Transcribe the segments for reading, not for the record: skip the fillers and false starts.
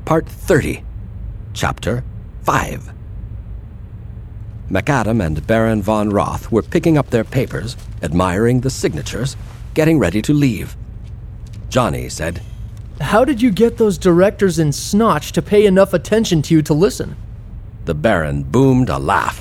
Part 30, Chapter 5. McAdam and Baron von Roth were picking up their papers, admiring the signatures, getting ready to leave. Johnny said, "How did you get those directors in Snotch to pay enough attention to you to listen?" The Baron boomed a laugh.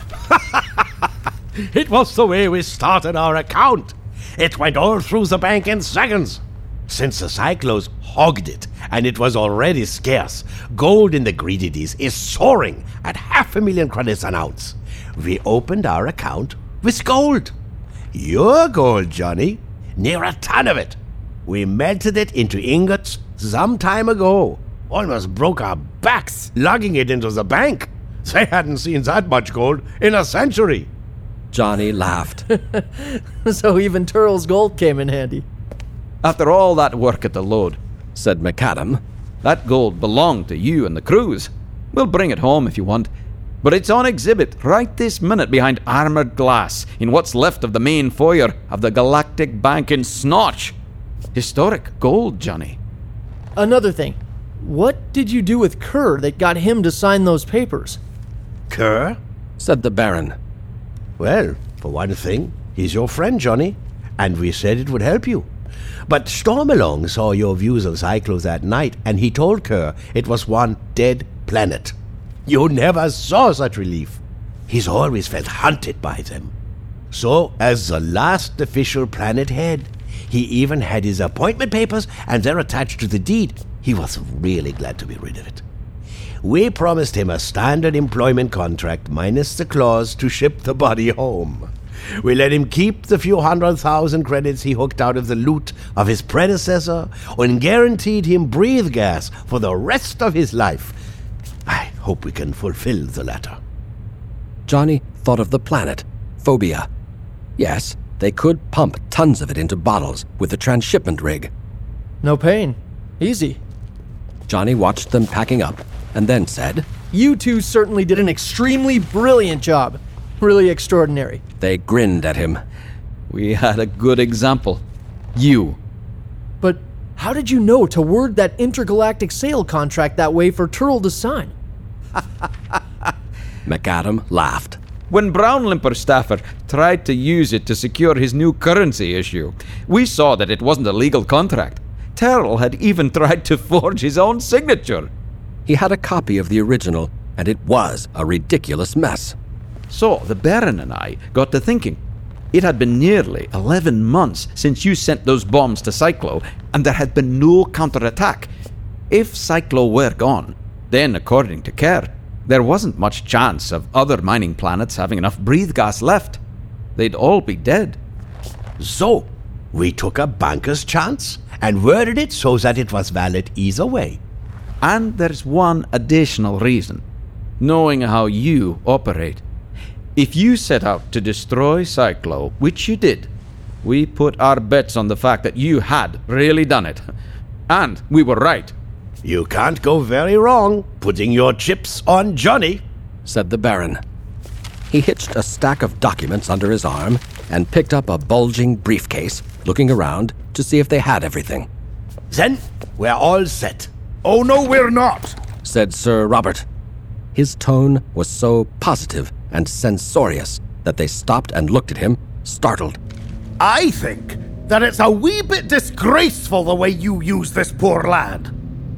It was the way we started our account. It went all through the bank in seconds. Since the Cyclos hogged it, and it was already scarce, gold in the Greedities is soaring at 500,000 credits an ounce. We opened our account with gold. Your gold, Johnny. Near a ton of it. We melted it into ingots some time ago. Almost broke our backs lugging it into the bank. They hadn't seen that much gold in a century. Johnny laughed. So even Turl's gold came in handy. After all that work at the load, said McAdam. That gold belonged to you and the crews. We'll bring it home if you want. But it's on exhibit right this minute behind armored glass in what's left of the main foyer of the Galactic Bank in Snotch. Historic gold, Johnny. Another thing. What did you do with Kerr that got him to sign those papers? Kerr? Said the Baron. Well, for one thing, he's your friend, Johnny, and we said it would help you. But Stormalong saw your views of Cyclos that night, and he told Kerr it was one dead planet. You never saw such relief. He's always felt hunted by them. So, as the last official planet head, he even had his appointment papers, and they're attached to the deed. He was really glad to be rid of it. We promised him a standard employment contract minus the clause to ship the body home. We let him keep the few 100,000 credits he hooked out of the loot of his predecessor and guaranteed him breathe gas for the rest of his life. I hope we can fulfill the latter. Johnny thought of the planet, Phobia. Yes, they could pump tons of it into bottles with the transshipment rig. No pain. Easy. Johnny watched them packing up and then said, "You two certainly did an extremely brilliant job. Really extraordinary." They grinned at him. We had a good example. You. But how did you know to word that intergalactic sale contract that way for Turl to sign? McAdam laughed. When Brown Limperstaffer tried to use it to secure his new currency issue, we saw that it wasn't a legal contract. Turl had even tried to forge his own signature. He had a copy of the original, and it was a ridiculous mess. So the Baron and I got to thinking. It had been nearly 11 months since you sent those bombs to Cyclo, and there had been no counterattack. If Cyclo were gone, then, according to Kerr, there wasn't much chance of other mining planets having enough breathe gas left. They'd all be dead. So, we took a banker's chance and worded it so that it was valid either way. And there's one additional reason. Knowing how you operate. If you set out to destroy Cyclo, which you did, we put our bets on the fact that you had really done it. And we were right. You can't go very wrong putting your chips on Johnny, said the Baron. He hitched a stack of documents under his arm and picked up a bulging briefcase, looking around to see if they had everything. Then we're all set. "Oh, no, we're not," said Sir Robert. His tone was so positive and censorious that they stopped and looked at him, startled. "I think that it's a wee bit disgraceful the way you use this poor lad."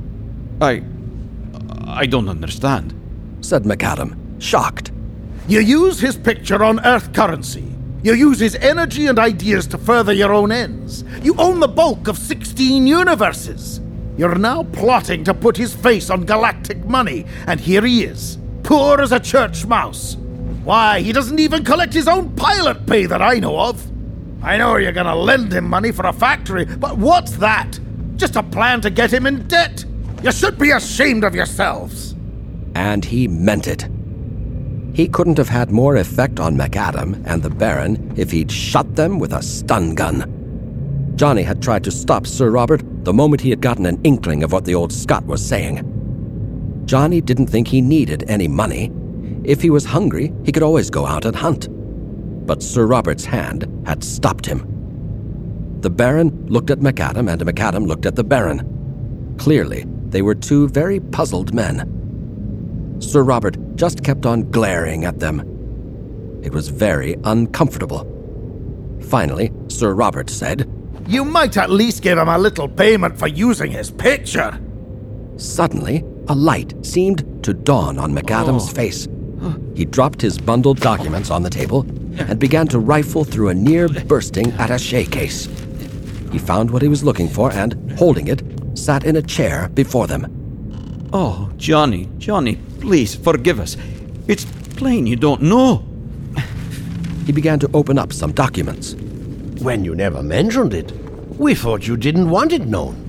I don't understand, said McAdam, shocked. "You use his picture on Earth currency. You use his energy and ideas to further your own ends. You own the bulk of 16 universes. You're now plotting to put his face on galactic money, and here he is, poor as a church mouse. Why, he doesn't even collect his own pilot pay that I know of. I know you're gonna lend him money for a factory, but what's that? Just a plan to get him in debt. You should be ashamed of yourselves." And he meant it. He couldn't have had more effect on McAdam and the Baron if he'd shot them with a stun gun. Johnny had tried to stop Sir Robert the moment he had gotten an inkling of what the old Scot was saying. Johnny didn't think he needed any money. If he was hungry, he could always go out and hunt. But Sir Robert's hand had stopped him. The Baron looked at McAdam, and McAdam looked at the Baron. Clearly, They were two very puzzled men. Sir Robert just kept on glaring at them. It was very uncomfortable. Finally, Sir Robert said, You might at least give him a little payment for using his picture. Suddenly, a light seemed to dawn on McAdam's face. He dropped his bundled documents on the table and began to rifle through a near-bursting attaché case. He found what he was looking for and, holding it, sat in a chair before them. Oh, Johnny, please forgive us. It's plain you don't know. He began to open up some documents. When you never mentioned it, we thought you didn't want it known.